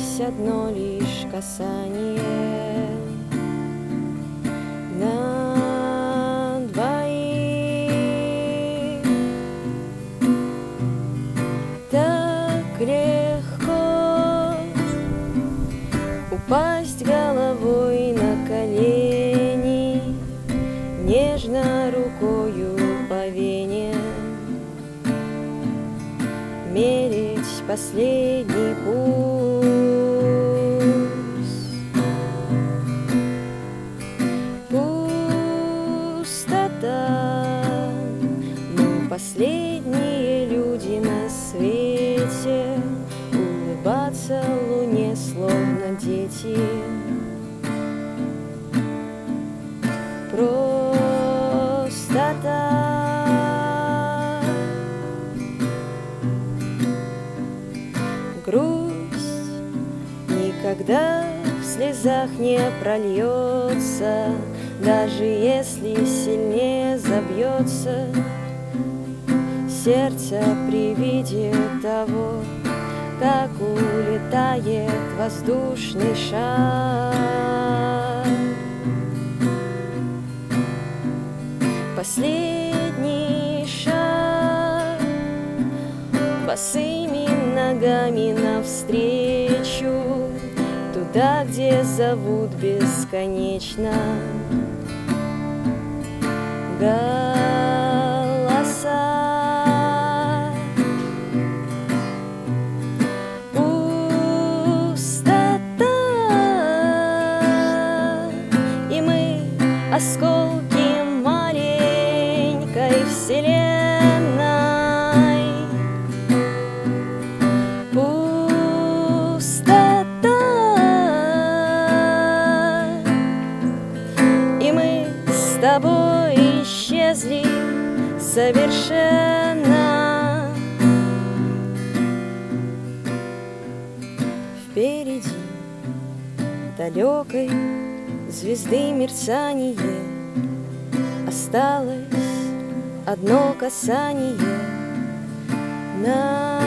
осталось одно лишь касание на двоих. Так легко упасть головой на колени, нежно рукою по вене мерить последний пульс. Пустота, мы последние люди на свете, улыбаться луне словно дети. Просто так. Грусть никогда в слезах не прольется, даже если сильнее забьется сердце при виде того, как улетает воздушный шар. Последний шаг босыми ногами навстречу туда, где зовут бесконечно голоса. Пустота, и мы осколки маленькой вселенной. Пустота, и мы с тобой исчезли совершенно. Впереди далекой звезды мерцание, осталось одно касание на